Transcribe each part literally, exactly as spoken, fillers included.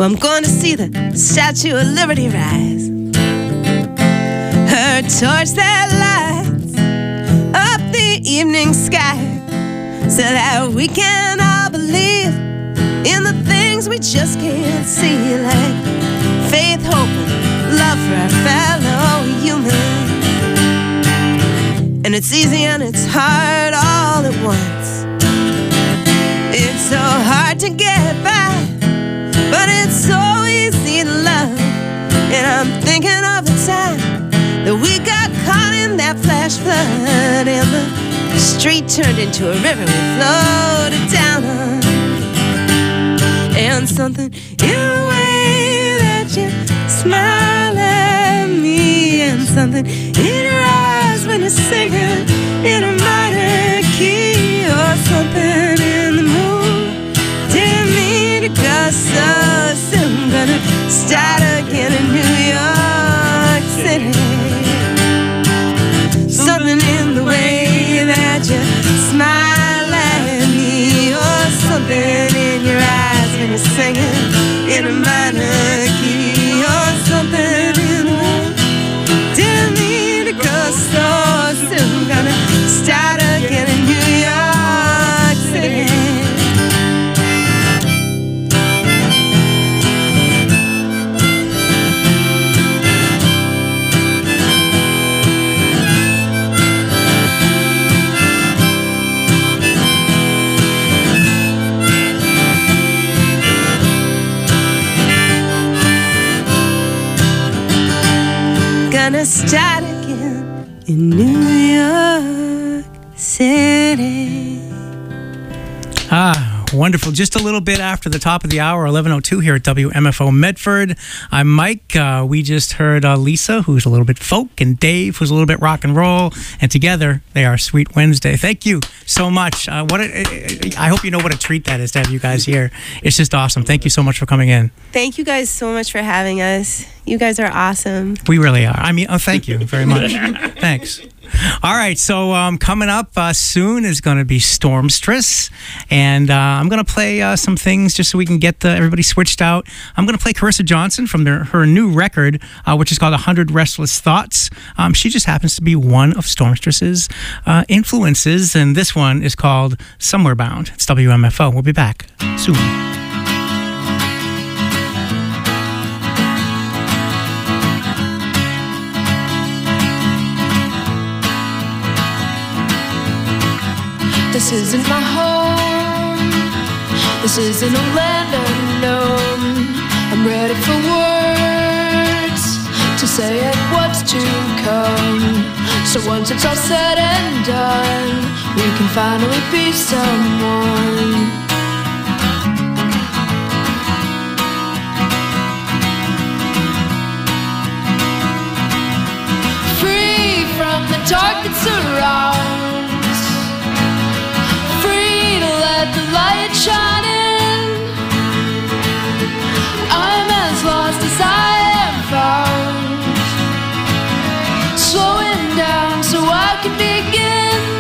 I'm going to see the Statue of Liberty rise. Her torch that lights up the evening sky, so that we can all believe in the things we just can't see, like faith, hope, and love for our fellow human. And it's easy and it's hard all at once. It's so hard to get by, but it's so easy to love. And I'm thinking of the time that we got caught in that flash flood, and the street turned into a river we floated down on. And something in the way that you smile at me, and something in your eyes when you're singing in a minor key, or something in the mood didn't mean to go so soon. Gonna start again in New York City. Something in the way that you smile at me, or something in your eyes when you're singing in a minor key, or something in the mood didn't mean to go so soon. Gonna start again in New York City. Gonna start again in New York City. Ah, wonderful. Just a little bit after the top of the hour, eleven oh two here at W M F O Medford. I'm Mike. Uh, we just heard uh, Lisa, who's a little bit folk, and Dave, who's a little bit rock and roll. And together, they are Sweet Wednesday. Thank you so much. Uh, what a, I hope you know what a treat that is to have you guys here. It's just awesome. Thank you so much for coming in. Thank you guys so much for having us. You guys are awesome. We really are. I mean, oh, thank you very much. Thanks. All right, so um, coming up uh, soon is going to be Stormstress, and uh, I'm going to play uh, some things just so we can get the, everybody switched out. I'm going to play Carissa Johnson from their, her new record, uh, which is called one hundred Restless Thoughts. Um, she just happens to be one of Stormstress's uh, influences, and this one is called Somewhere Bound. It's W M F O. We'll be back soon. This isn't my home. This isn't a land unknown. I'm ready for words to say it, what's to come. So once it's all said and done, we can finally be someone. Free from the dark that surrounds, let the light shine in. I'm as lost as I am found, slowing down so I can begin.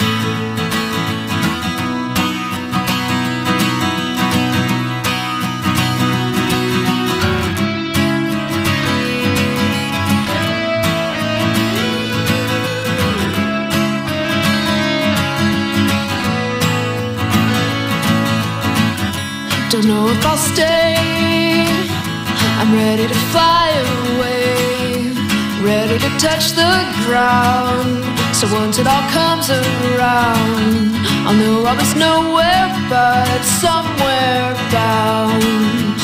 Don't know if I'll stay. I'm ready to fly away, ready to touch the ground. So once it all comes around, I'll know I was nowhere but somewhere bound.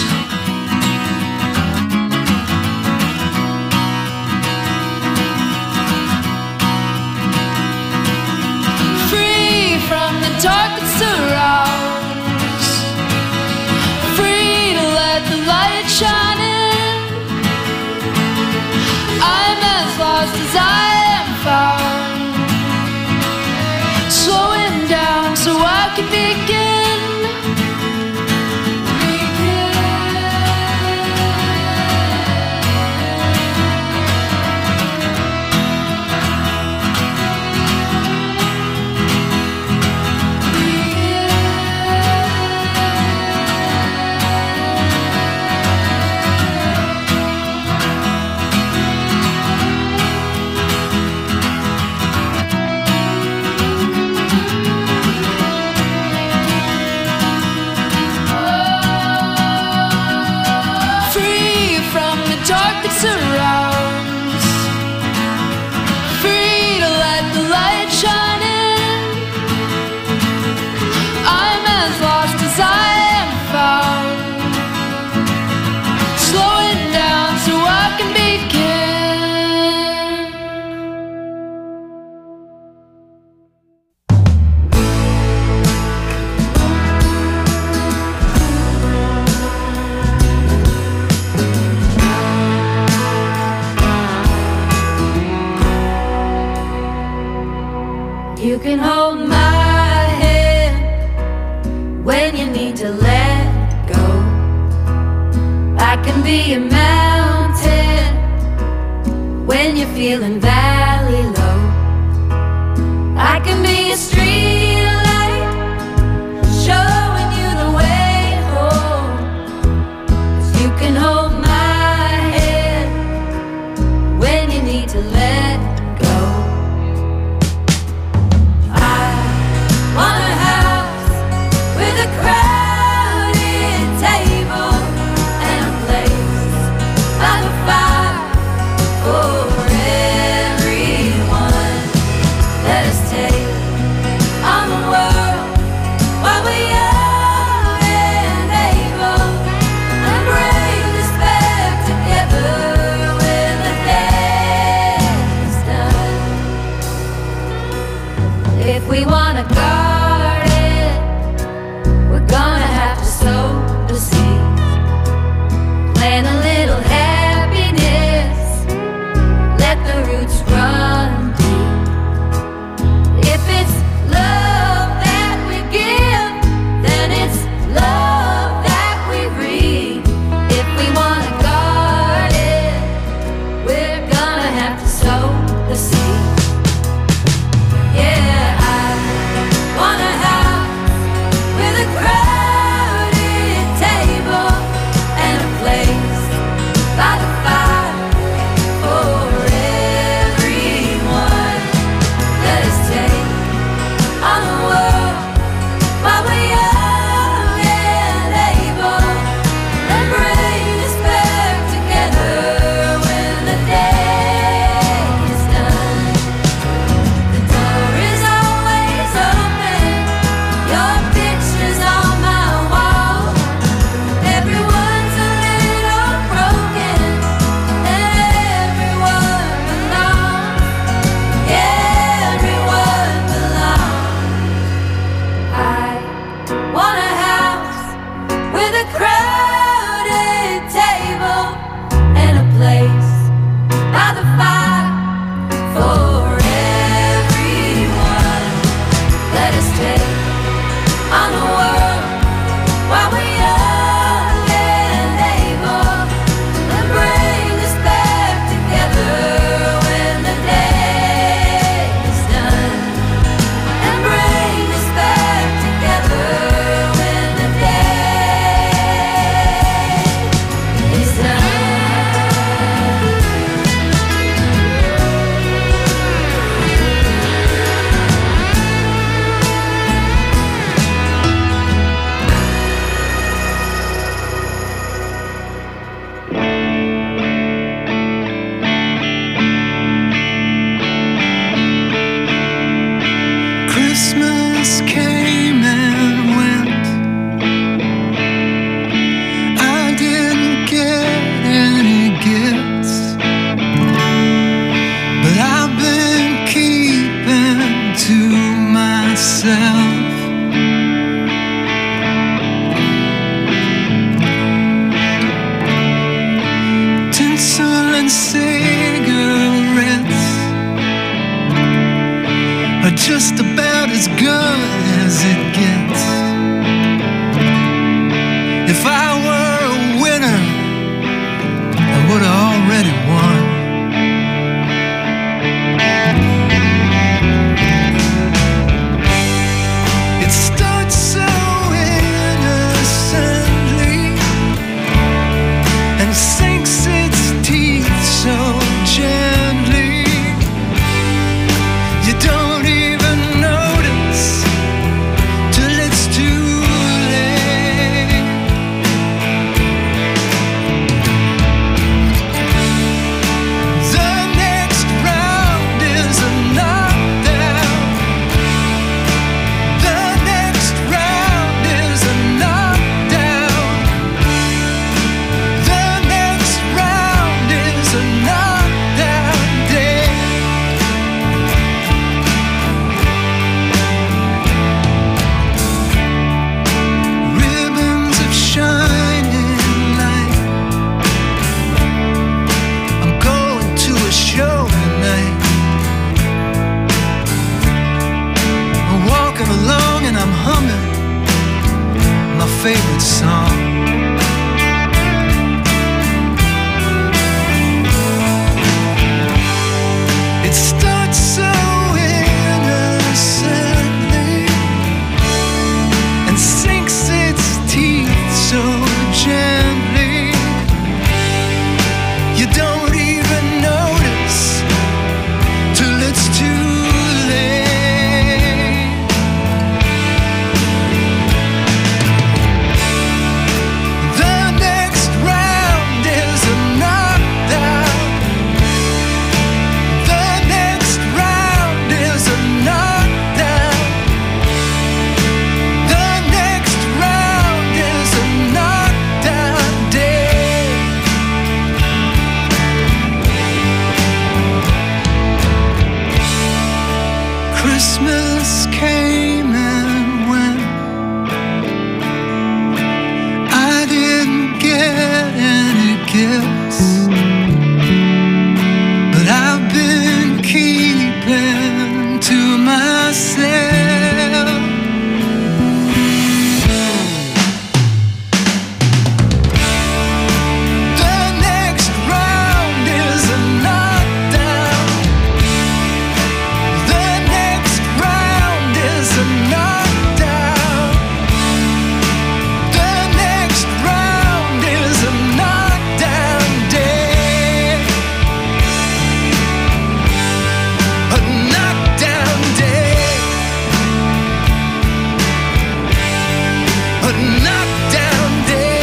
Free from the dark that surrounds, light shining. I'm as lost as I am found, slowing down so I can begin. Begin. You can hold my hand when you need to let go. I can be a mountain when you're feeling valley low. I can be a street light showing you the way home. 'Cause you can hold my hand when you need to let go. I want a house with a crowded table and a place by the fire for everyone. Let us take on the world while we're young and able, and bring this back together when the day is done. If we want a garden, we're gonna have to sow the seeds, plant a little happiness, let the roots run deep. If it's love that we give, then it's love that we reap. If we want a garden, we're gonna have to sow the seed. Yeah, I want a house with a crowded table and a place by the fire for everyone. Let us take on the world while we're young and able, and bring us back together when the day is done. The door is always open, your picture's on my wall. Everyone's a little broken, and everyone belongs. Yeah, everyone belongs. I want a house with a crowded table and a place by the fire for everyone. Let us take on the world while we're young and able, and bring us back together when the day is done. And bring us back together when the day is done. Christmas came and went. I didn't get any gifts, but I've been keeping to myself. Tinsel and cigarettes are just about as good as it gets. If I were a winner, I would have already won. It starts so innocently and sinks its teeth so gently. You don't even notice till it's too late. favorite song. It starts so innocently and sinks its teeth so gently. You don't even notice till it's too late. The next round is a knockdown. The next round is a knockdown. The next round is a knockdown day. Christmas came and went. I didn't get any gifts, but I've been keeping to myself. The next round is a knockdown. The next round is a knockdown. The next round is a knockdown day. A knockdown day. A knockdown day.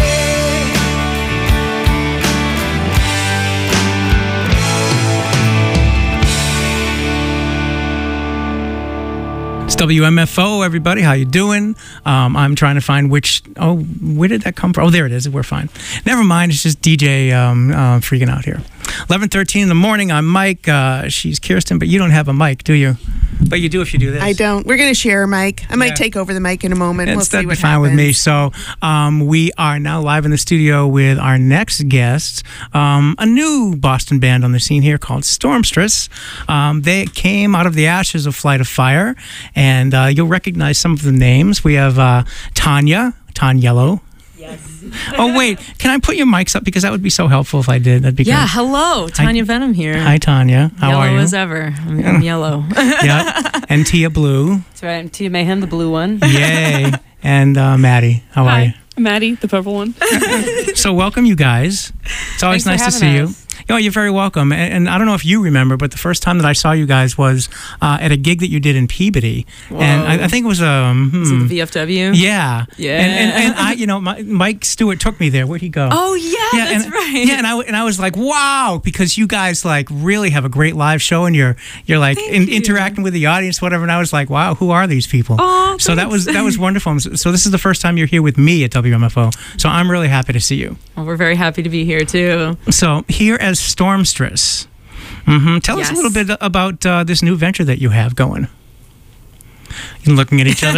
It's W M F O, everybody. How you doing? Um, I'm trying to find which. Oh, where did that come from? Oh, there it is. We're fine. Never mind. It's just D J um, uh, freaking out here. eleven thirteen in the morning. I'm Mike. Uh, she's Kirsten, but you don't have a mic, do you? But you do if you do this. I don't. We're going to share a mic. I might Yeah. take over the mic in a moment. It's, we'll see that'd what be fine happens. with me. So um, we are now live in the studio with our next guest, um, a new Boston band on the scene here called Stormstress. Um, they came out of the ashes of Flight of Fire, and uh, you'll recognize some of the names. We have uh, Tanya, Tanyello. Yes. Oh, wait. Can I put your mics up? Because that would be so helpful if I did. That'd be Yeah, good. hello. Tanya Venom here. Hi, Tanya. How yellow are you? as ever. I'm, I'm yellow. Yeah. And Tia Blue. That's right. I'm Tia Mayhem, the blue one. Yay. And uh, Maddie. How are you? Hi, Maddie, the purple one. So welcome, you guys. It's always Thanks nice for to see having you. us. Oh, you're very welcome. And, and I don't know if you remember, but the first time that I saw you guys was uh, at a gig that you did in Peabody, and I, I think it was um. Is it Hmm, the V F W? yeah. Yeah. And, and, and I, you know, my, Mike Stewart took me there. Where'd he go? Oh, yeah, that's and, right. Yeah, and I and I was like, wow, because you guys like really have a great live show, and you're you're like in, you. interacting with the audience, whatever. And I was like, wow, who are these people? Aw, so that thanks. was that was wonderful. So this is the first time you're here with me at W M F O. So I'm really happy to see you. Well, we're very happy to be here, too. So here as Stormstress. hmm Tell us a Yes. little bit about uh, this new venture that you have going. You're looking at each other.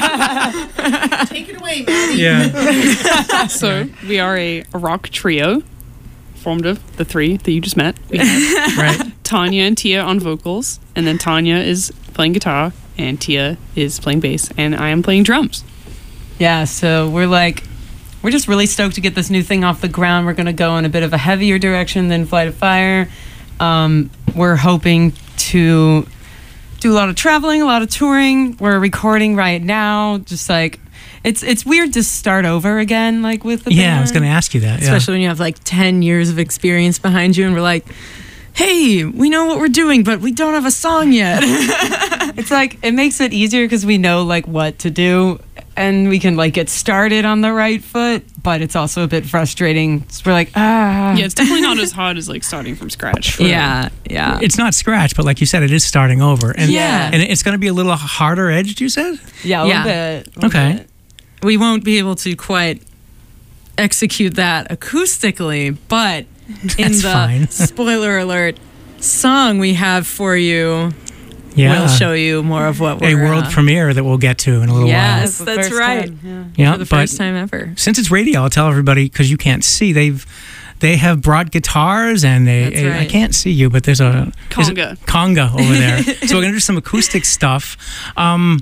Take it away, Maddie. Yeah. So we are a, a rock trio formed of the three that you just met. We have Right. Tanya and Tia on vocals, and then Tanya is playing guitar, and Tia is playing bass, and I am playing drums. Yeah, so we're like, we're just really stoked to get this new thing off the ground. We're going to go in a bit of a heavier direction than Flight of Fire. Um, we're hoping to do a lot of traveling, a lot of touring. We're recording right now. Just like, it's it's weird to start over again, like with the Yeah, I was band. going to ask you that. Yeah. Especially when you have like ten years of experience behind you and we're like, hey, we know what we're doing, but we don't have a song yet. It's like, it makes it easier because we know like what to do and we can like get started on the right foot, but it's also a bit frustrating. So we're like, ah. Yeah, it's definitely not as hard as like starting from scratch. For, Yeah, yeah. It's not scratch, but like you said, it is starting over. And, Yeah. And it's going to be a little harder edged, you said? Yeah, a Yeah. little bit. a little Okay. bit. We won't be able to quite execute that acoustically, but in That's the fine. spoiler alert song we have for you, Yeah. we'll show you more of what a we're world uh, premiere that we'll get to in a little Yes, while. that's that's first right. time, yeah. Yeah, For the but first time ever. since it's radio, I'll tell everybody because you can't see. They've they have brought guitars and they. That's I right. can't see you, but there's a is it- Conga. conga over there. So we're gonna do some acoustic stuff. Um,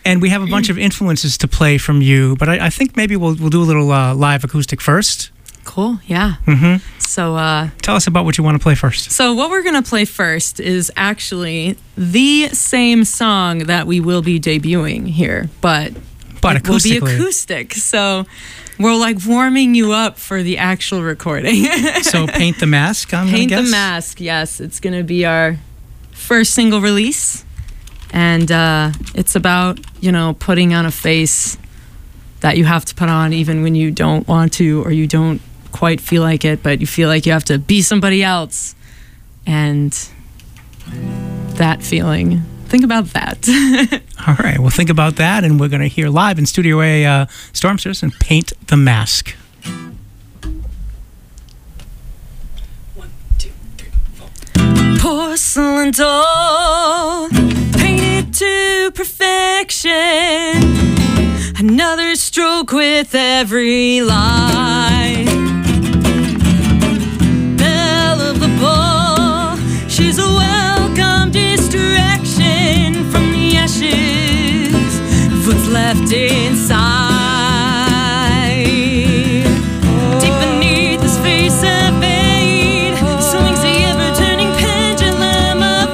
And we have a bunch of influences to play from you, but I, I think maybe we'll we'll do a little uh, live acoustic first. Cool. Yeah. Mm-hmm. So, uh, Tell us about what you want to play first. so what we're gonna play first is actually the same song that we will be debuting here, but But it will be acoustically. acoustic. So we're like warming you up for the actual recording. So Paint the Mask, I'm Paint gonna the guess? Mask. Yes, it's gonna be our first single release, and uh, it's about you know putting on a face that you have to put on even when you don't want to or you don't quite feel like it, but you feel like you have to be somebody else, and that feeling. Think about that. All right, well, think about that, and we're going to hear live in Studio A, uh, Stormstress and Paint the Mask. Porcelain doll, painted to perfection. Another stroke with every line. Belle of the ball, she's a welcome distraction from the ashes of what's left inside. Deep beneath this face of fate swings the ever-turning pendulum of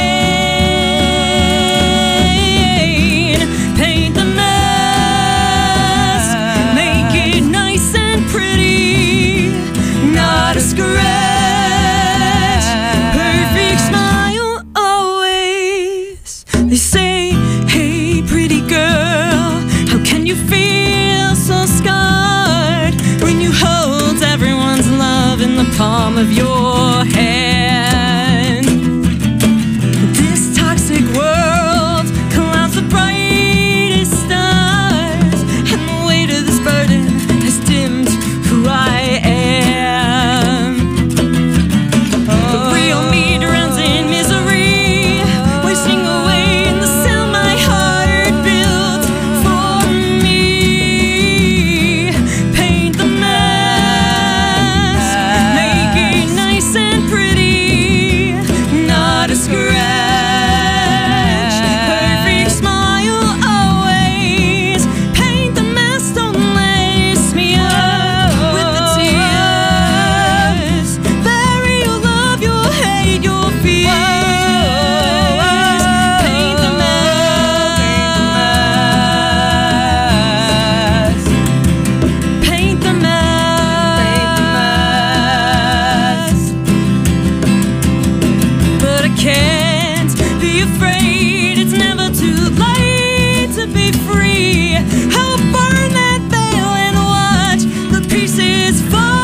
pain. Paint the mask, make it nice and pretty, not a scratch, perfect smile always. They say, hey pretty girl, how can you feel so scarred when you hold everyone's love in the palm of your hand? This toxic world clouds the brightest stars, and the weight of this burden has dimmed who I am. The real me drowns in misery, wasting away in the cell my heart built for me. Paint the mask, make it nice and pretty, not a scratch, perfect smile always. Paint the mask, don't lace me up with the tears. Bury your love, your hate, your fears. Paint the mask. Paint the mask. But I can't be afraid. It's never too late to be free. I'll burn that veil and watch the pieces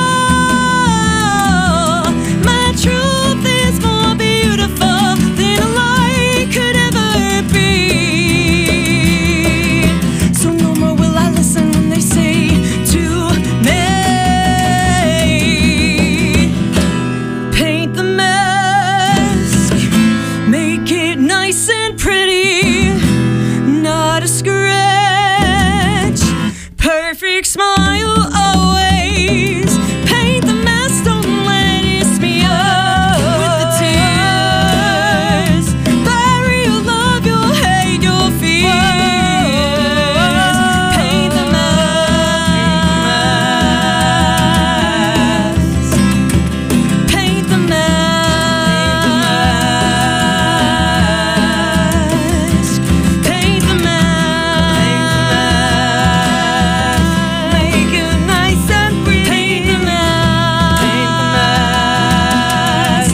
fall. My truth is more beautiful than a lie could ever be. So no more will I listen when they say to me, paint the mask, make it nice and pretty, not a scratch, perfect smile always. Paint the mask, don't let it me up with the tears. Bury your love, your hate, your fears. Paint the mask. Paint the mask. Paint the mask. Make it nice and pretty. Paint the mask.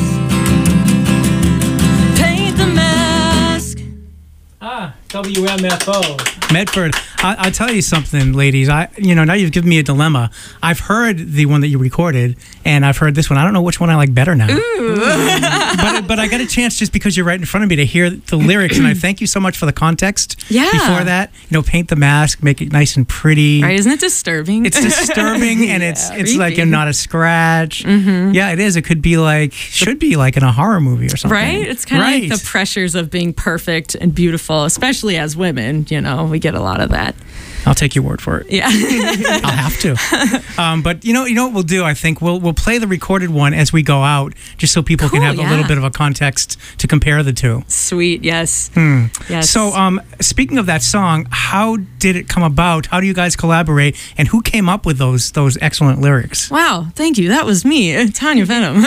Paint the mask. Ah, W M F O. Medford. I, I'll tell you something, ladies. I, you know, now you've given me a dilemma. I've heard the one that you recorded, and I've heard this one. I don't know which one I like better now. but but I got a chance just because you're right in front of me to hear the lyrics, and I thank you so much for the context. Yeah. Before that, you know, paint the mask, make it nice and pretty. Right? Isn't it disturbing? It's disturbing, and it's Yeah, it's like creepy. not a scratch. Yeah, it is. It could be like should be like in a horror movie or something. Right? It's kind of right. like the pressures of being perfect and beautiful, especially as women. You know, we get a lot of that. I'll take your word for it. Yeah. I'll have to. Um, but you know, you know what we'll do? I think we'll we'll play the recorded one as we go out, just so people Cool, can have yeah. a little bit of a context to compare the two. Sweet. Yes. Hmm. Yes. So, um, speaking of that song, how did it come about? How do you guys collaborate? And who came up with those those excellent lyrics? Wow. Thank you. That was me, Tanya Venom.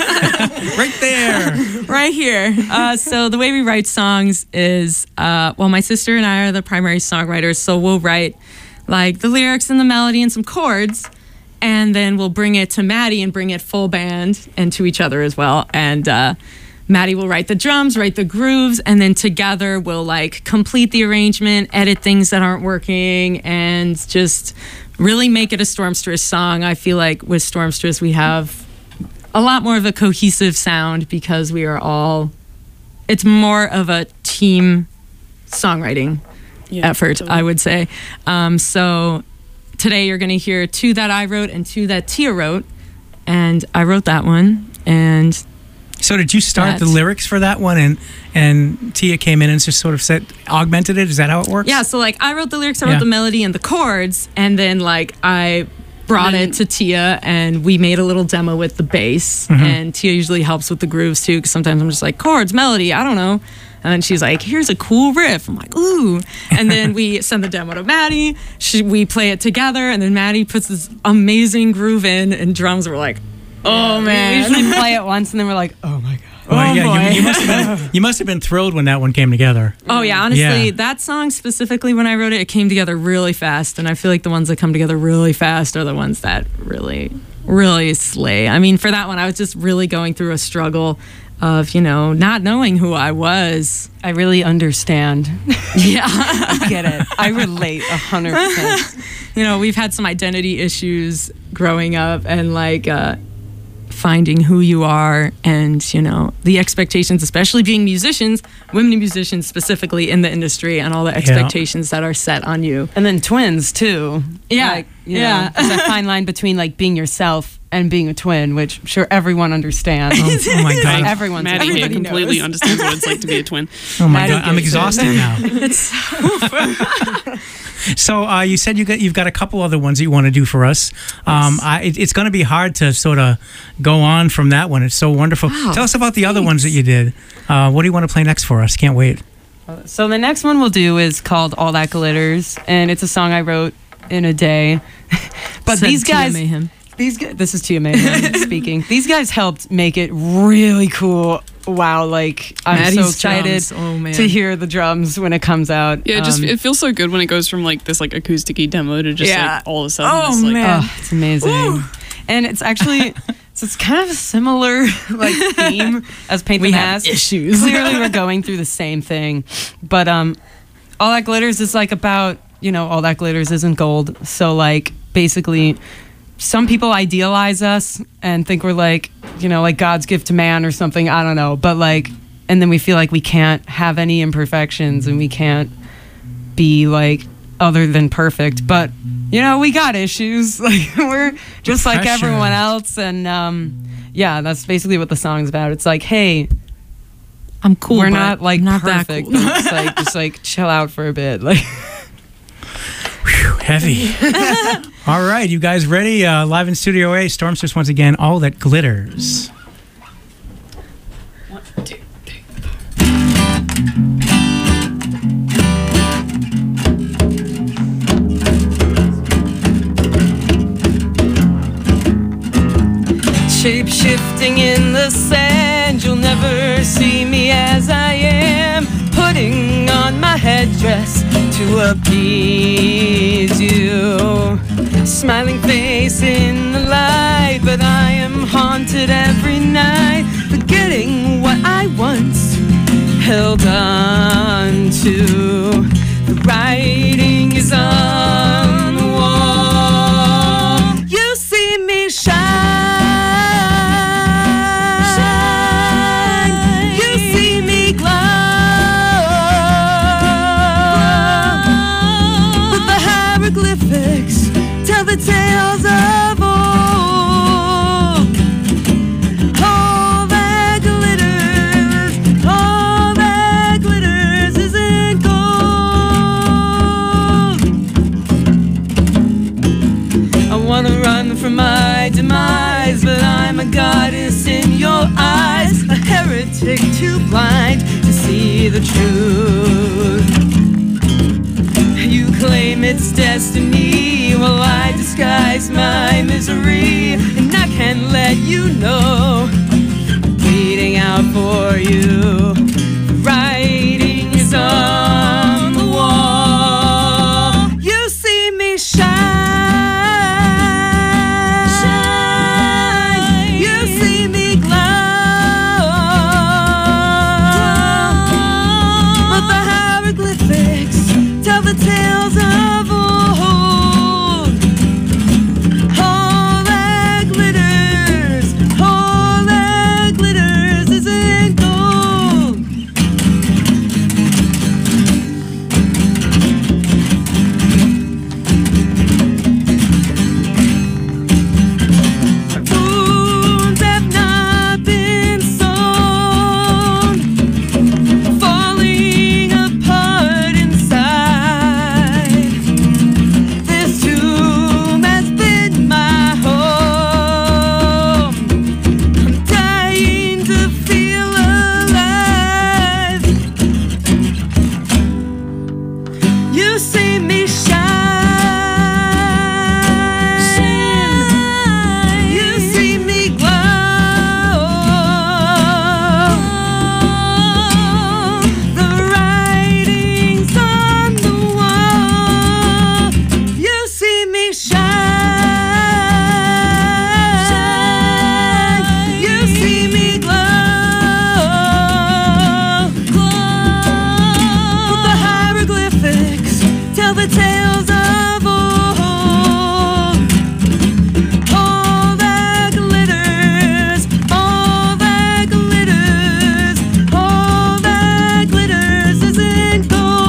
Right there. Right here. Uh, so the way we write songs is, uh, well, my sister and I are the primary songwriters, so we'll write like the lyrics and the melody and some chords, and then we'll bring it to Maddie and bring it full band and to each other as well. And uh, Maddie will write the drums, write the grooves, and then together we'll like complete the arrangement, edit things that aren't working, and just really make it a Stormstress song. I feel like with Stormstress we have a lot more of a cohesive sound because we are all, it's more of a team songwriting Yeah, effort, totally. I would say. Um, so today you're going to hear two that I wrote and two that Tia wrote. And I wrote that one. And So did you start That. the lyrics for that one, and and Tia came in and just sort of said augmented it? Is that how it works? yeah, so like I wrote the lyrics, I wrote Yeah. the melody and the chords. And then like I brought And it to Tia and we made a little demo with the bass. Mm-hmm. And Tia usually helps with the grooves too, because sometimes I'm just like, chords, melody, I don't know. And then she's like, here's a cool riff. I'm like, ooh. And then we send the demo to Maddie. She, we play it together. And then Maddie puts this amazing groove in, and drums were like, oh, We man. usually play it once and then we're like, oh my god. Well, Oh, yeah, boy. you, you must have been you must have been thrilled when that one came together. Oh, yeah. Honestly, Yeah. that song specifically, when I wrote it, it came together really fast. And I feel like the ones that come together really fast are the ones that really, really slay. I mean, for that one, I was just really going through a struggle of, you know, not knowing who I was. I really understand. Yeah. I get it. I relate a hundred percent. You know, we've had some identity issues growing up, and like uh, finding who you are, and, you know, the expectations, especially being musicians, women musicians specifically in the industry, and all the expectations that are set on you. And then twins too. Yeah, Like, you yeah. know, there's a fine line between like being yourself and being a twin, which I'm sure everyone understands. Oh, oh my god! Everyone's Maddie here Everybody completely knows. understands what it's like to be a twin. Oh my Maddie god! I'm gets it. exhausted now. It's So uh, you said you got you've got a couple other ones that you want to do for us. Um, I, it, it's going to be hard to sort of go on from that one. It's so wonderful. Wow, Tell us about the other ones that you did. Uh, what do you want to play next for us? Can't wait. So the next one we'll do is called All That Glitters, and it's a song I wrote in a day. But Said these Tia guys, Mayhem. these guys, this is Tia Mayhem speaking. These guys helped make it really cool. Wow, like I'm so Maddie's excited drums. Oh, man. to hear the drums when it comes out. Yeah, it just Um, it feels so good when it goes from like this like acoustic-y demo to just Yeah. like all of a sudden Oh, this, like, man. Oh, it's amazing. And it's actually, so it's kind of a similar like theme as Paint the We have Mask. issues. Clearly, we're going through the same thing, but um, All That Glitters is like about, you know, all that glitters isn't gold. So like basically, some people idealize us and think we're like, you know, like God's gift to man or something. I don't know, but like, and then we feel like we can't have any imperfections and we can't be like other than perfect, but you know, we got issues. Like we're just like Pressure. everyone else, and um, yeah, that's basically what the song's about. It's like, hey, I'm cool. we're but not like not that perfect. cool. It's like just like chill out for a bit. Like Whew, heavy. All right, you guys ready? Uh, live in Studio A, Stormstress once again. All That Glitters. shape shifting in the sand, you'll never see me as I am. Putting on my headdress to appease you. Smiling face in the light, but I am haunted every night, forgetting what I once held on to. The writing is on the wall. You see me shine. Shine. You see me glow. But the hieroglyphics tell the tales of old. All that glitters, all that glitters isn't gold. romantic, too blind to see the truth. You claim it's destiny while I disguise my misery, and I can't let you know I'm bleeding out for you. The writing is on the wall. You see me shine. Shine. You see me glow. But the hieroglyphics tell the tales of old. All that glitters, all that glitters isn't gold. Wounds have not been sewn, falling apart inside. This tomb has been my home. I'm dying to feel alive. You see me shine. You see me glow. The writing's on the wall. You see me shine. You see me glow. But the hieroglyphics tell the tales of old. All that glitters, all that glitters, all that glitters isn't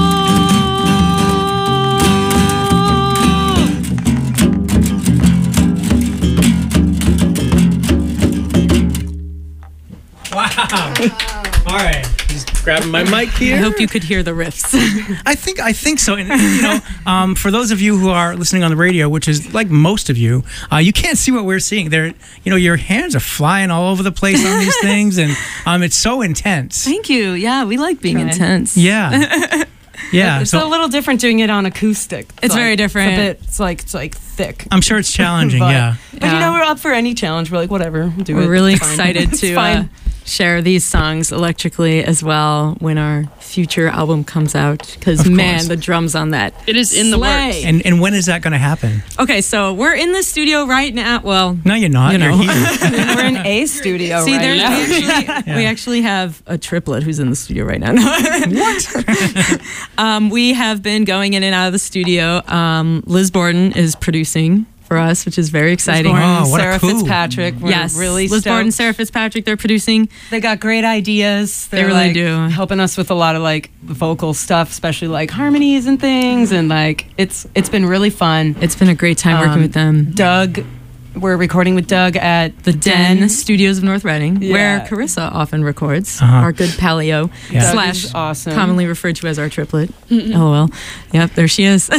Wow. All right. Just grabbing my mic here. I hope you could hear the riffs. I think I think so. And you know, um, for those of you who are listening on the radio, which is like most of you, uh, you can't see what we're seeing. There, you know, your hands are flying all over the place on these things, and um, it's so intense. Thank you. Yeah, we like being Try. intense. Yeah, yeah. It's So a little different doing it on acoustic. It's very like- different. It's a bit. It's like it's like thick. I'm sure it's challenging. but, Yeah. But you know, we're up for any challenge. We're like, whatever, we'll do it. We're really It's fine. excited It's to uh, fine. share these songs electrically as well when our future album comes out. Because Of man, course. the drums on that. It is in the slay. works. And and when is that going to happen? Okay, so we're in the studio right now. Well, No, you're not. You know. You're here. We're in a studio see, right there's now. we actually, we actually have a triplet who's in the studio right now. what? um, we have been going in and out of the studio. Um, Liz Borden is producing for us, which is very exciting. Lauren Oh, and what a Sarah coup. Fitzpatrick. We're yes, really Liz stoked. Borden, Sarah Fitzpatrick, they're producing. They got great ideas. They're really like, do. helping us with a lot of like vocal stuff, especially like harmonies and things. And like it's it's been really fun. It's been a great time working Um, with them. Doug, we're recording with Doug at The Den Studios of North Reading, Yeah. where Carissa often records, Uh-huh. our good paleo, Yeah. Doug slash is awesome. commonly referred to as our triplet. LOL. Yep, there she is.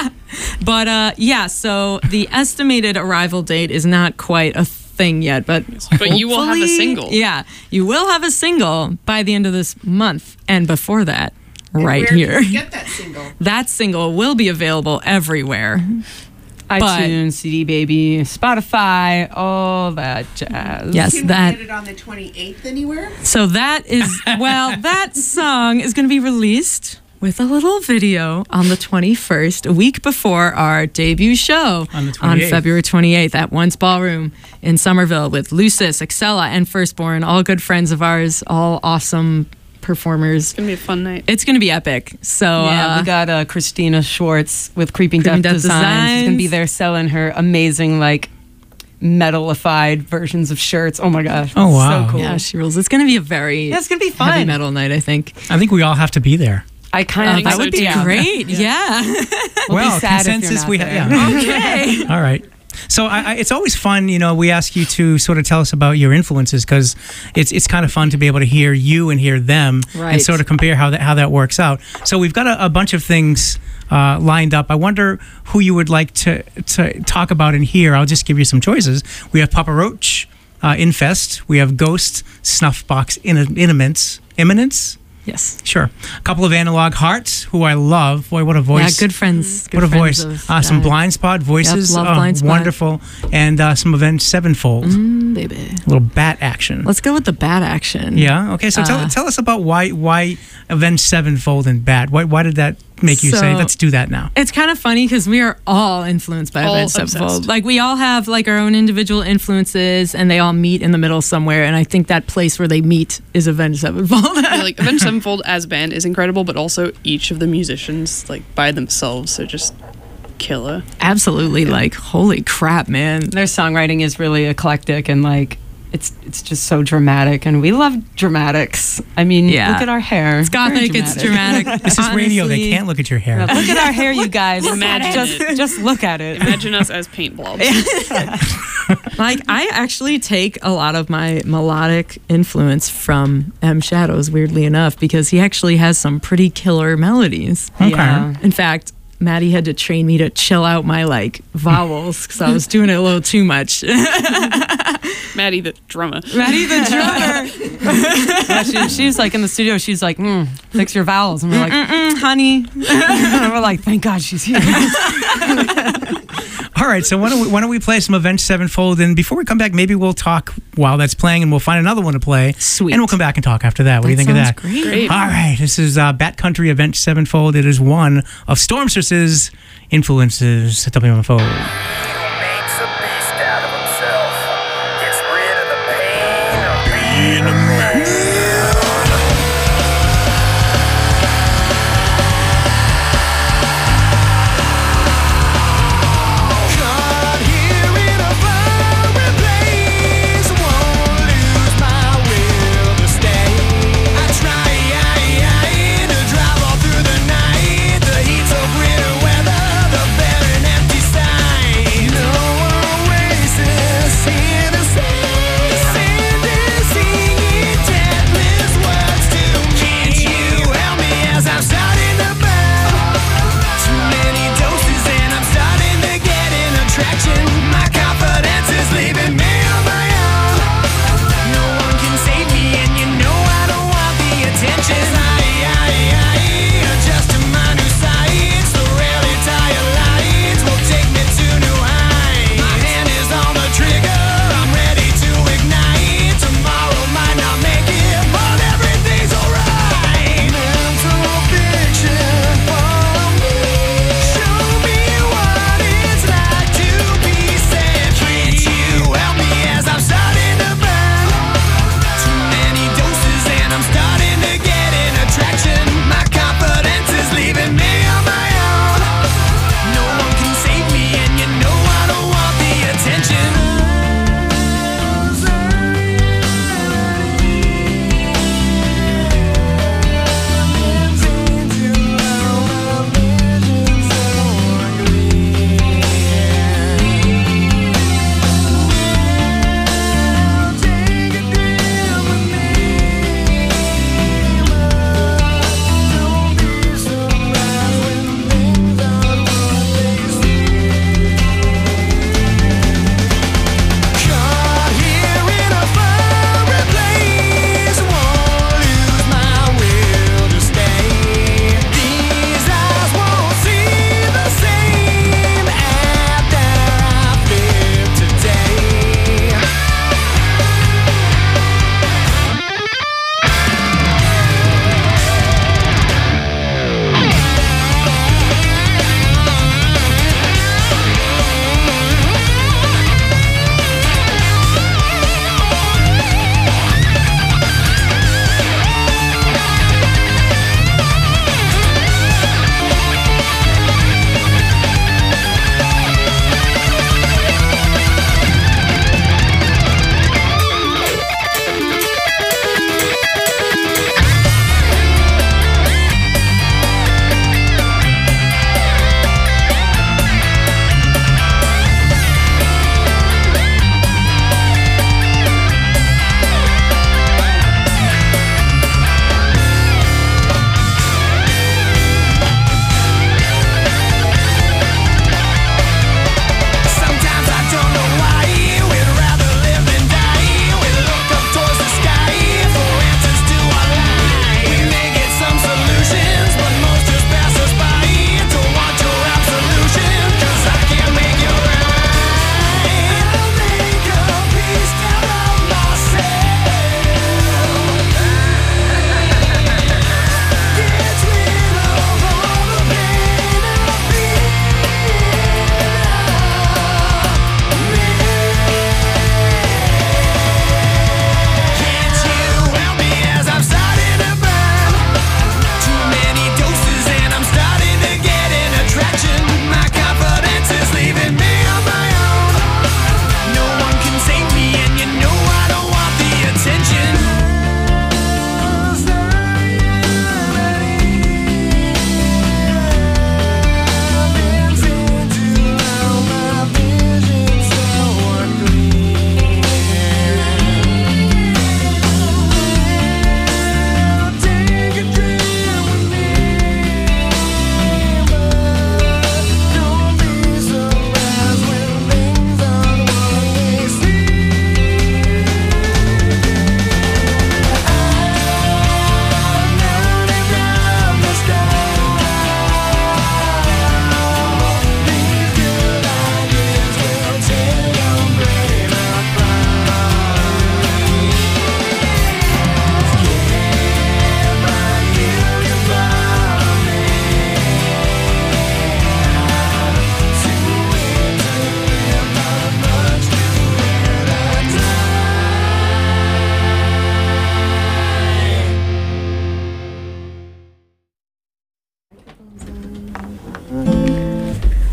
But uh, yeah, so the estimated arrival date is not quite a thing yet, but But you will have a hopefully- single. Yeah, you will have a single by the end of this month, and before that, right Where here. Can we get that single? That single will be available everywhere. iTunes, C D Baby, Spotify, all that jazz. Yes, Can that. we get it on the twenty-eighth anywhere? So that is, well, that song is going to be released with a little video on the twenty-first, a week before our debut show On the twenty-eighth. February twenty-eighth at Once Ballroom in Somerville with Lucis, Excella, and Firstborn, all good friends of ours, all awesome performers. It's gonna be a fun night. It's going to be epic. So Yeah, uh, we got uh, Christina Schwartz with Creeping, Creeping Death, Death Designs. She's gonna be Designs. there selling her amazing like metalified versions of shirts. Oh my gosh! Oh, it's wow. So cool. yeah, she rules. It's going to be a very Yeah, it's gonna be heavy fun. metal night, I think. I think we all have to be there. I kind Uh, of think that so would be too. great. Yeah. We'll well, be sad if you're consensus not we there. have. Yeah. Okay. All right. So I, I, it's always fun, you know. We ask you to sort of tell us about your influences because it's it's kind of fun to be able to hear you and hear them and Right. sort of compare how that how that works out. So we've got a, a bunch of things uh, lined up. I wonder who you would like to to talk about in here. I'll just give you some choices. We have Papa Roach, uh, Infest. We have Ghost, Snuffbox, In- Imminence. Imminence? Yes. Sure. A couple of Analog Hearts, who I love. Boy, what a voice. Yeah, good friends. Good what a friends voice. of Uh, some that. Blind Spot voices. Yep, love Oh, Blind Spot. wonderful. And uh, some Avenged Sevenfold. Mm, baby. A little bat action. Let's go with the bat action. Yeah. Okay. So tell, Uh, tell us about why why Avenged Sevenfold and Bat. Why why did that make you say So- let's do that now? It's kind of funny because we are all influenced by All Avenged obsessed. Sevenfold. Like we all have like our own individual influences, and they all meet in the middle somewhere. And I think that place where they meet is Avenged Sevenfold. Yeah, like Avenged Sevenfold as band is incredible, but also each of the musicians, like by themselves, are just killer. Absolutely, like holy crap, man. Their songwriting is really eclectic and like it's it's just so dramatic, and we love dramatics. I mean, Yeah. look at our hair. It's gothic, it's dramatic. This is radio. They Honestly, can't look at your hair. Look at our hair, you guys. Imagine just it. just look at it. Imagine us as paint blobs. Like I actually take a lot of my melodic influence from M Shadows, weirdly enough, because he actually has some pretty killer melodies. Okay. Yeah. In fact, Maddie had to train me to chill out my like vowels because I was doing it a little too much. Maddie, the drummer. Maddie the drummer, Yeah, she, she's like in the studio. She's like, mm, fix your vowels, and we're like, mm, honey. we're like, thank God she's here. All right. So why don't we, why don't we play some Avenged Sevenfold? And before we come back, maybe we'll talk while that's playing, and we'll find another one to play. Sweet. And we'll come back and talk after that. What do you think of sounds that? Great. Great. All right. This is uh, Bat Country Avenged Sevenfold. It is one of Stormstress's influences at W M F O. Makes a beast out of himself. Gets rid of the pain of being a man. Caught here in a fiery blaze, won't lose my will to stay. I try to drive all through the night. The heat's of winter weather, the barren empty sign.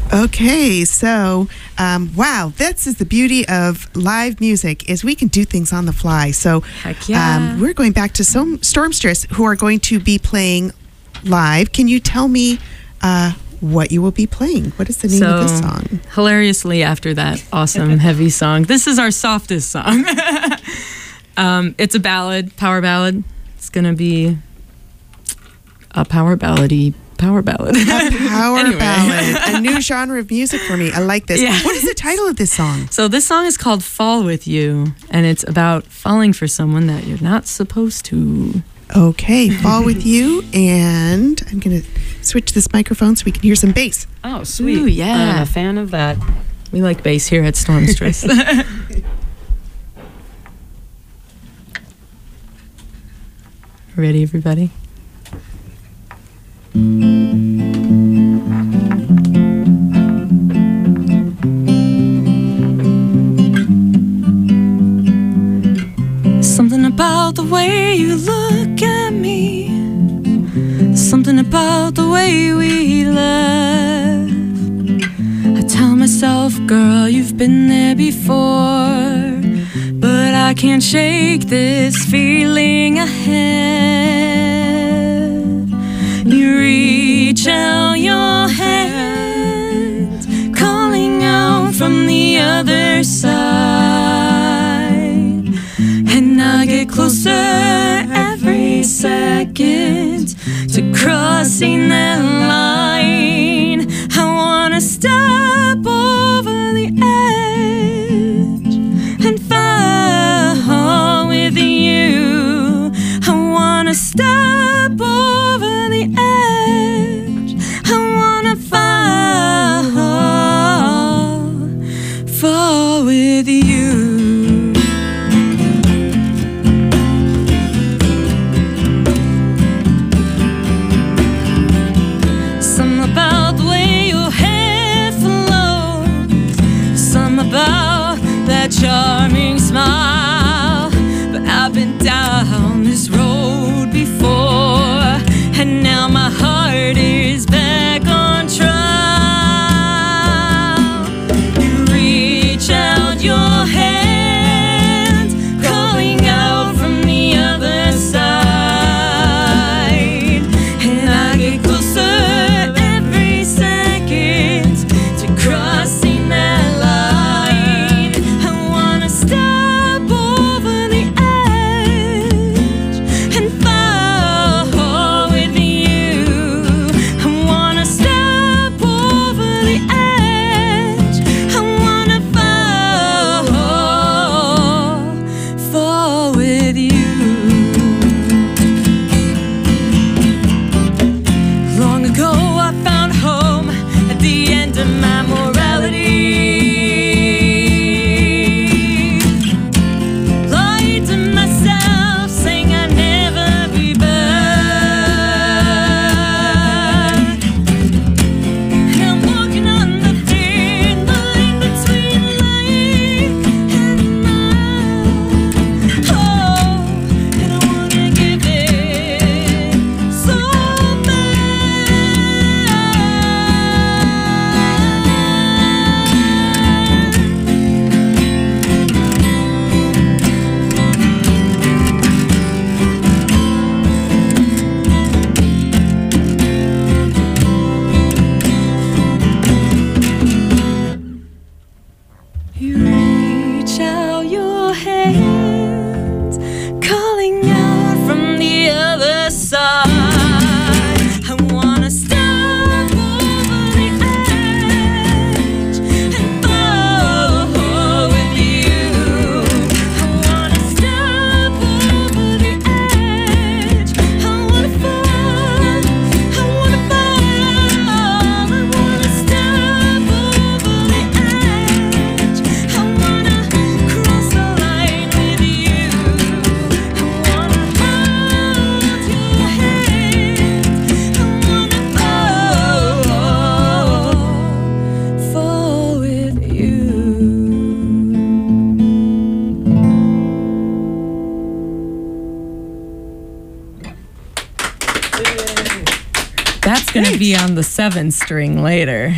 Okay, so um, wow, this is the beauty of live music is we can do things on the fly. So Heck yeah. um, we're going back to some Stormstress who are going to be playing live. Can you tell me uh, what you will be playing? What is the name so, of this song? Hilariously, after that awesome heavy song, this is our softest song. um, it's a ballad, power ballad. It's gonna be a power ballady power ballad. A power Anyway. ballad, a new genre of music for me. I like this. Yeah. What is the title of this song? So this song is called Fall With You, and it's about falling for someone that you're not supposed to. Okay, Fall With You, and I'm going to switch this microphone so we can hear some bass. Oh, sweet. Ooh, yeah. I'm a fan of that. We like bass here at Stormstress. Ready, everybody? Something about the way you look at me, something about the way we laugh. I tell myself, girl, you've been there before, but I can't shake this feeling I have. You reach out your hand, calling out from the other side, and I get closer every second to crossing that line. I wanna step over the edge and fall with you. I wanna step over the edge. I wanna fall, fall with you. on the seven string later.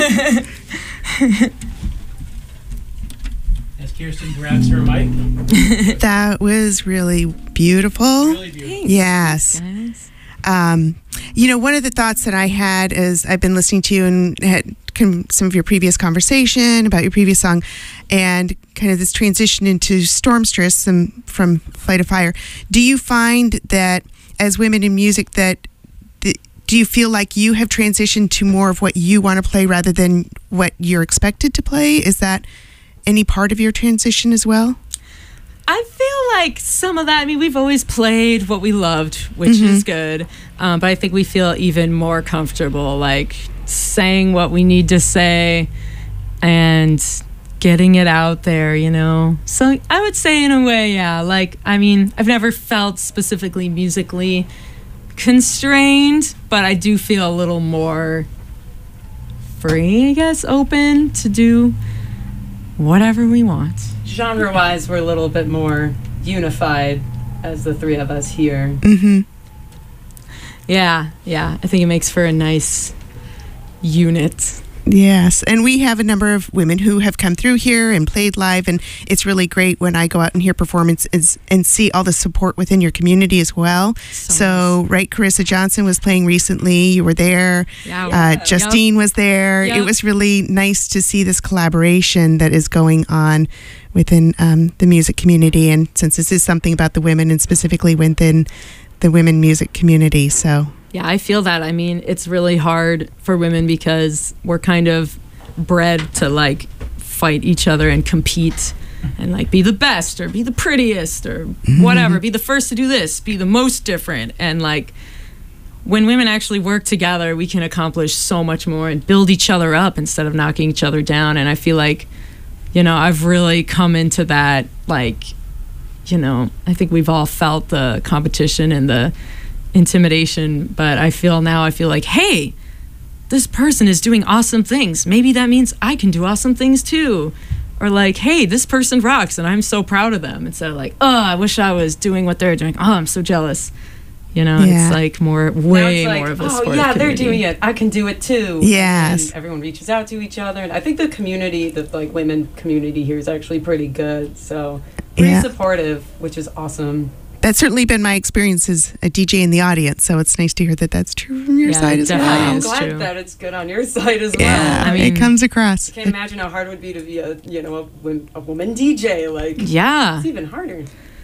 As Kirsten grabs her mic. That was really beautiful. Really beautiful. Yes. Guys. Um, you know, one of the thoughts that I had is I've been listening to you and had con- some of your previous conversation about your previous song and kind of this transition into Stormstress and from Flight of Fire. Do you find that as women in music that th- do you feel like you have transitioned to more of what you want to play rather than what you're expected to play? Is that any part of your transition as well? I feel like some of that, I mean, we've always played what we loved, which is good. Um, but I think we feel even more comfortable, like saying what we need to say and getting it out there, you know? So I would say in a way, yeah, like, I mean, I've never felt specifically musically constrained, but I do feel a little more free, I guess, open to do whatever we want. Genre-wise, we're a little bit more unified as the three of us here. Mm-hmm. Yeah, yeah. I think it makes for a nice unit. Yes, and we have a number of women who have come through here and played live, and it's really great when I go out and hear performances and see all the support within your community as well. So So, right, Carissa Johnson was playing recently. You were there. Yeah, Uh, Justine was there. It Yep. was really nice to see this collaboration that is going on within um, the music community, and since this is something about the women and specifically within the women music community, so... Yeah, I feel that. I mean, it's really hard for women because we're kind of bred to like fight each other and compete and like be the best or be the prettiest or whatever, be the first to do this, be the most different. And like when women actually work together, we can accomplish so much more and build each other up instead of knocking each other down. And I feel like, you know, I've really come into that, like, you know, I think we've all felt the competition and the intimidation, but I feel now I feel like, hey, this person is doing awesome things. Maybe that means I can do awesome things too. Or like, hey, this person rocks and I'm so proud of them. Instead of like, oh, I wish I was doing what they're doing. Oh, I'm so jealous. You know, Yeah. it's like more, Now way it's like, more of a oh sport. yeah, they're community. doing it. I can do it too. Yes. And everyone reaches out to each other, and I think the community, the like women community here, is actually pretty good. So pretty Yeah. supportive, which is awesome. That's certainly been my experience as a D J in the audience, so it's nice to hear that that's true from your Yeah, side as definitely. well. I'm is glad true. that it's good on your side as Yeah, well. I mean- it comes across. Can't imagine how hard it would be to be a you know a, wom- a woman D J. Like Yeah. it's even harder.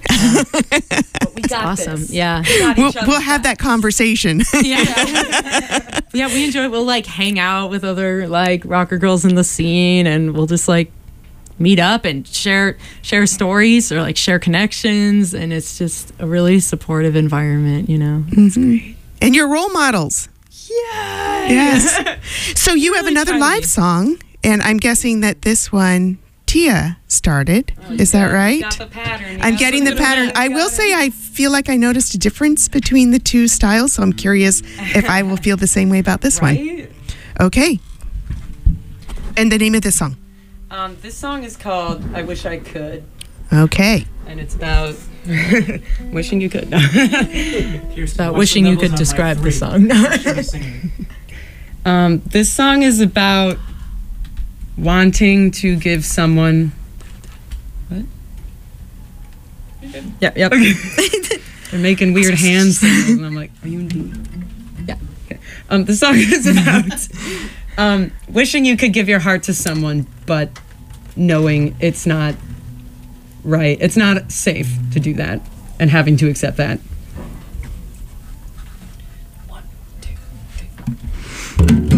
But we got Awesome. this. Yeah. We got We'll, each other's we'll have that conversation. Yeah. Yeah, we enjoy it. We'll like hang out with other like rocker girls in the scene and we'll just like meet up and share share stories or like share connections, and it's just a really supportive environment, you know. It's great. And your role models. Yeah. Yes. So you have Really another try to live be. song, and I'm guessing that this one Tia started. Is that right? Got the pattern. I'm yeah. getting the Look at pattern. that, I got will it. say I feel like I noticed a difference between the two styles, so I'm curious if I will feel the same way about this one. Right? Okay. And the name of this song. Um, this song is called "I Wish I Could," Okay. and it's about wishing you could. About wishing you could describe the song. um, this song is about wanting to give someone. What? Yep, yep. They're making weird hand signals, and I'm like, "Are you indeed?" Yeah. Okay. Um, the song is about um, wishing you could give your heart to someone, but knowing it's not right. It's not safe to do that, and having to accept that. One, two, three.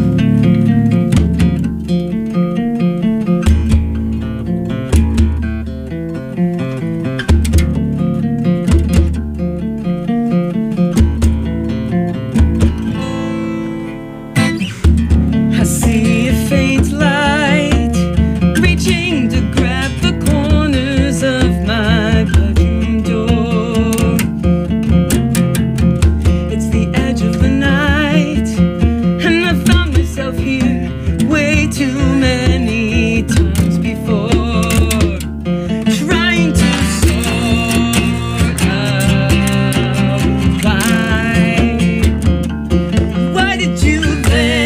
I see a faint light reaching to grab the corners of my bedroom door. It's the edge of the night, and I found myself here way too many times before, trying to sort out why. Why did you let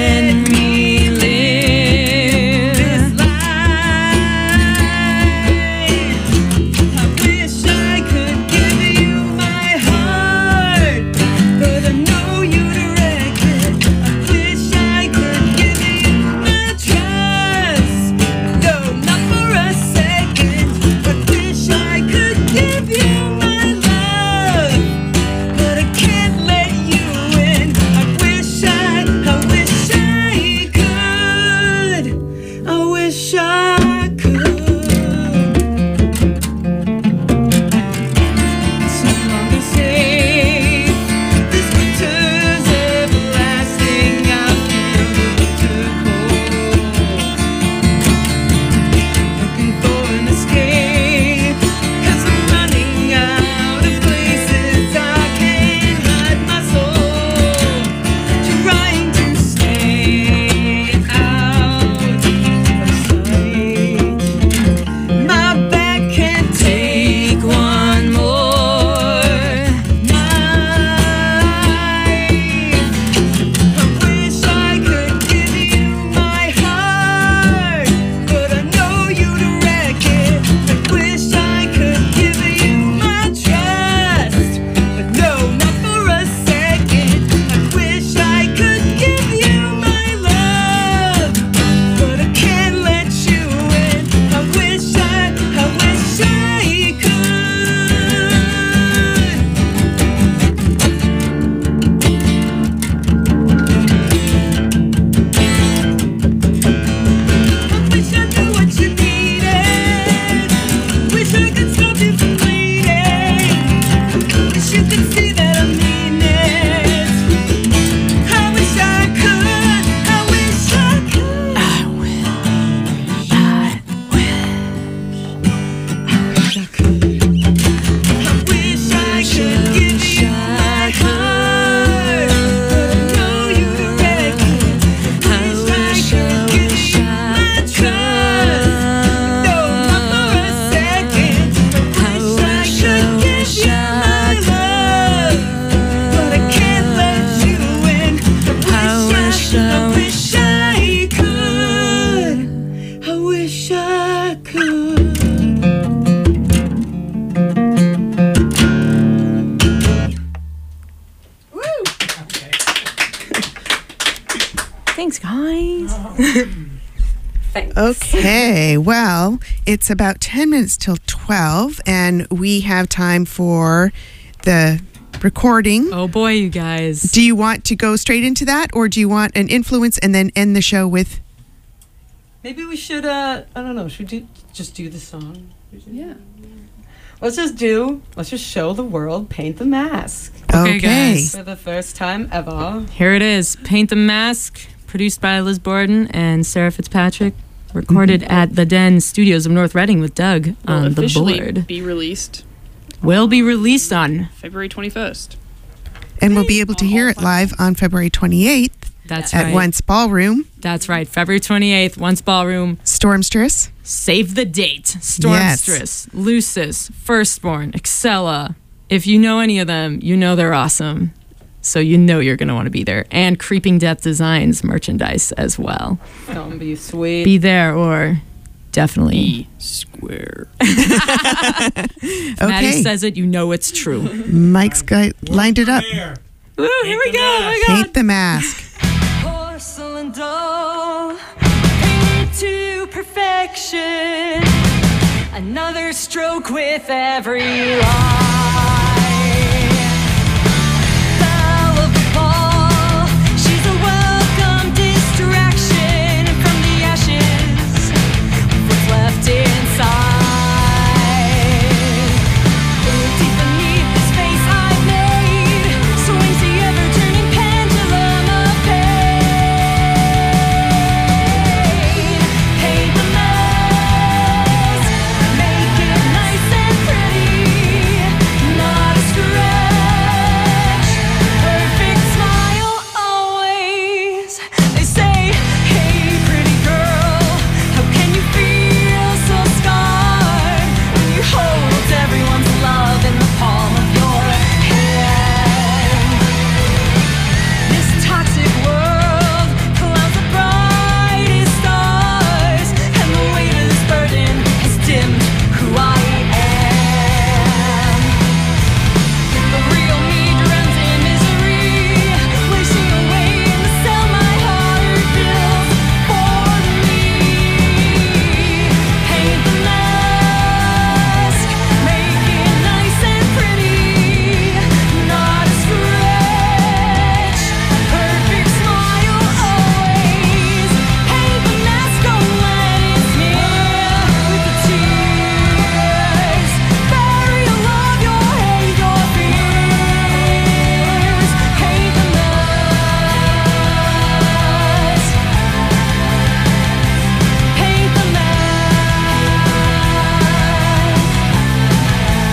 Thanks, guys. Thanks. Okay, well, it's about ten minutes till twelve, and we have time for the recording. Oh boy, you guys. Do you want to go straight into that, or do you want an influence and then end the show with... Maybe we should, uh, I don't know, should we do, just do the song? Yeah. Let's just do, let's just show the world Paint the Mask. Okay, guys. For the first time ever. Here it is. Paint the Mask, produced by Liz Borden and Sarah Fitzpatrick. Recorded at the Den Studios of North Reading with Doug Will on the officially board. be released Will be released on. February twenty-first. And we'll be able to hear it live on February twenty-eighth That's at right. Once Ballroom, That's right. February twenty-eighth, Once Ballroom. Stormstress. Save the date. Stormstress, Lucis, Firstborn, Excella. If you know any of them, you know they're awesome. So you know you're going to want to be there. And Creeping Death Designs merchandise as well. Don't be sweet. Be there or definitely. Be square. Maddie Okay, says it, you know it's true. Mike's got lined it up. Woo, here we go. Oh my God. Paint the Mask. Porcelain doll, painted to perfection. Another stroke with every line. Belle of the ball, she's a welcome distraction from the ashes of what's left inside. Deep beneath this face I've made swings the ever-turning pendulum of pain. Paint the mask, make it nice and pretty, not a stretch. Perfect smile always. They say, hey pretty girl, how can you feel so scarred when you hold everyone's love in the palm of your hand? This toxic world clouds the brightest stars, and the weight of this burden has dimmed who I am. The real me drowns in misery, wishing away in the cell my heart builds for me. Paint the mask, make it nice and pretty, not a stretch. Perfect smile always. Paint the mask, don't let it smear with the tears. Bury your love, your hate, your fears. Paint the mask. Paint the mask.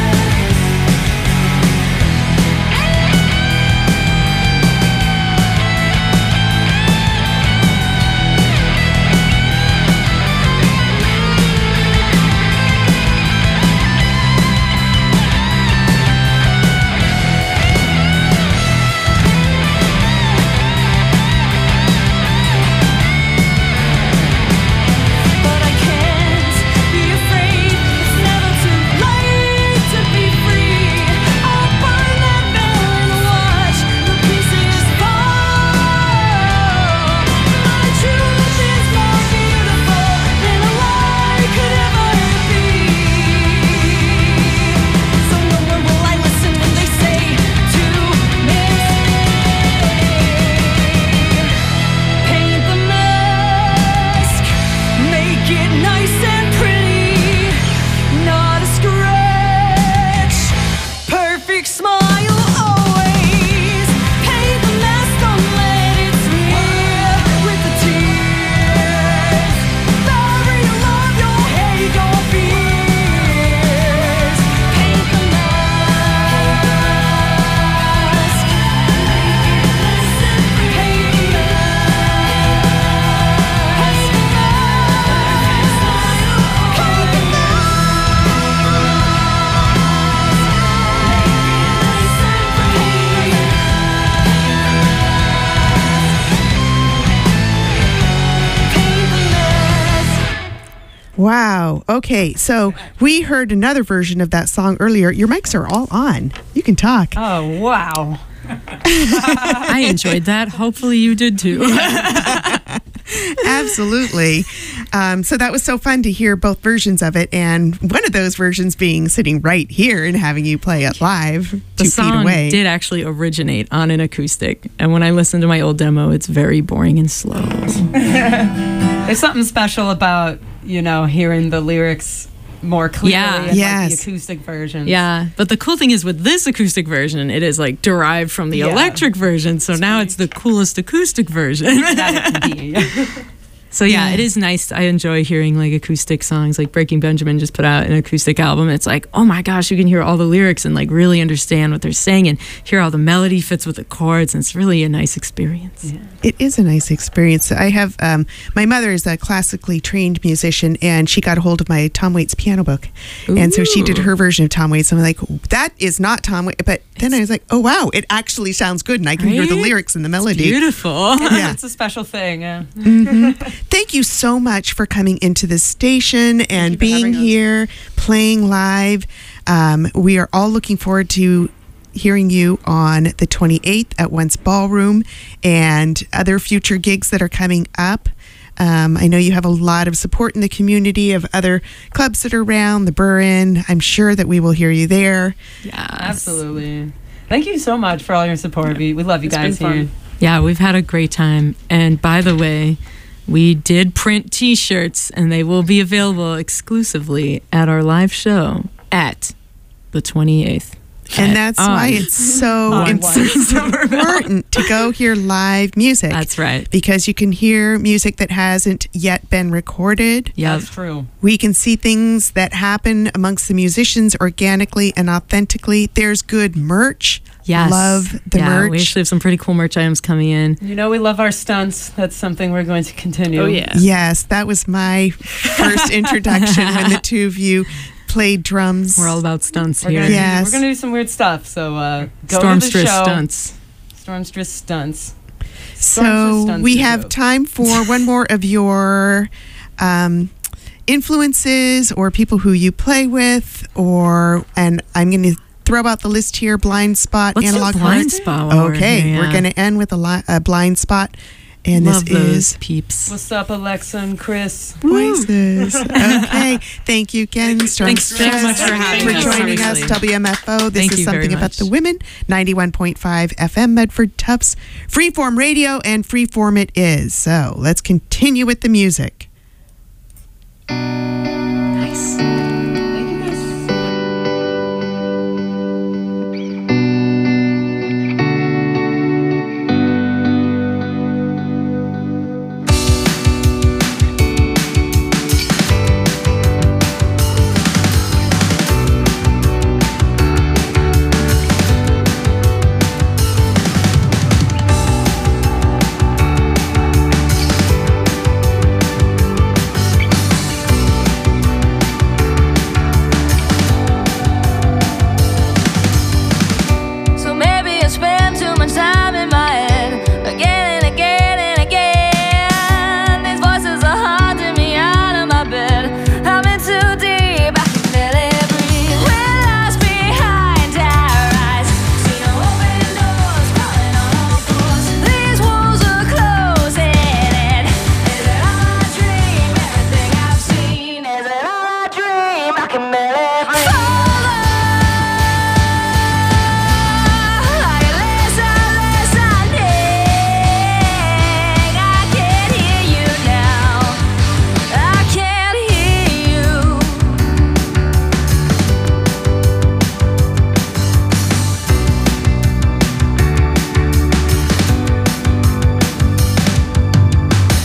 But I can't be afraid. It's never too late to be free. I'll burn that veil and watch the pieces fall. My truth is more beautiful than a lie could ever be. So no more will I listen when they say to me, paint the mask, make it nice and pretty, not a scratch. Perfect smile always. Paint the mask, don't let it smear with the tears. Bury your love, your hate, your fears. Paint the mask. Paint the Wow. Okay, so we heard another version of that song earlier. Your mics are all on. You can talk. Oh, wow. I enjoyed that. Hopefully you did too. Absolutely. Um, so that was so fun to hear both versions of it, and one of those versions being sitting right here and having you play it live two The feet song away. did actually originate on an acoustic, and when I listen to my old demo, it's very boring and slow. There's something special about, you know, hearing the lyrics more clearly Yeah. in like, Yes. the acoustic versions. Yeah, but the cool thing is with this acoustic version, it is like derived from the Yeah. electric version, so now it's the coolest acoustic version. That it can be. So yeah, Yeah. it is nice. I enjoy hearing like acoustic songs. Like Breaking Benjamin just put out an acoustic album. It's like, oh my gosh, you can hear all the lyrics and like really understand what they're saying and hear how the melody fits with the chords. And it's really a nice experience. Yeah. It is a nice experience. I have, um, my mother is a classically trained musician, and she got a hold of my Tom Waits piano book. And so she did Ooh. her version of Tom Waits. I'm like, that is not Tom Waits. But then I was like, oh, wow, it actually sounds good. And I can hear the Right? lyrics and the melody. Beautiful. Yeah. It's a special thing. Yeah. Thank you so much for coming into this station and you for being having us. here, playing live. Um, we are all looking forward to hearing you on the twenty-eighth at Once Ballroom and other future gigs that are coming up. Um, I know you have a lot of support in the community of other clubs that are around, the Burren. I'm sure that we will hear you there. Yeah, Absolutely. Thank you so much for all your support. We, we love you It's guys been fun. here. Yeah, we've had a great time. And by the way, we did print t-shirts and they will be available exclusively at our live show at the twenty-eighth. And that's on- why it's so on it's important to go hear live music. That's right. Because you can hear music that hasn't yet been recorded. Yep. That's true. We can see things that happen amongst the musicians organically and authentically. There's good merch. Yes. Love the yeah, merch. we actually have some pretty cool merch items coming in. You know, we love our stunts. That's something we're going to continue. Oh, yeah. Yes, that was my first introduction when the two of you played drums. We're all about stunts We're here. gonna, Yeah. do, Yes. we're gonna do some weird stuff. So uh, go Storm to the Stress show. stunts. Stormstress stunts. Stormstress So stunts we are have dope. time for one more of your um, influences or people who you play with, or and I'm going to throw out the list here: Blind Spot, Let's do Analog Blind Heart. Spot while we're Okay, here, we're yeah. going to end with a, li- a Blind Spot, and Love this those is peeps. What's up, Alexa and Chris? Voices. Okay, thank you again, Storm Thanks so Stress, much for having for us, joining us. seriously. W M F O. This Thank is you very something about much. the women. ninety-one point five F M Medford Tufts, Freeform Radio, and Freeform it is. So let's continue with the music.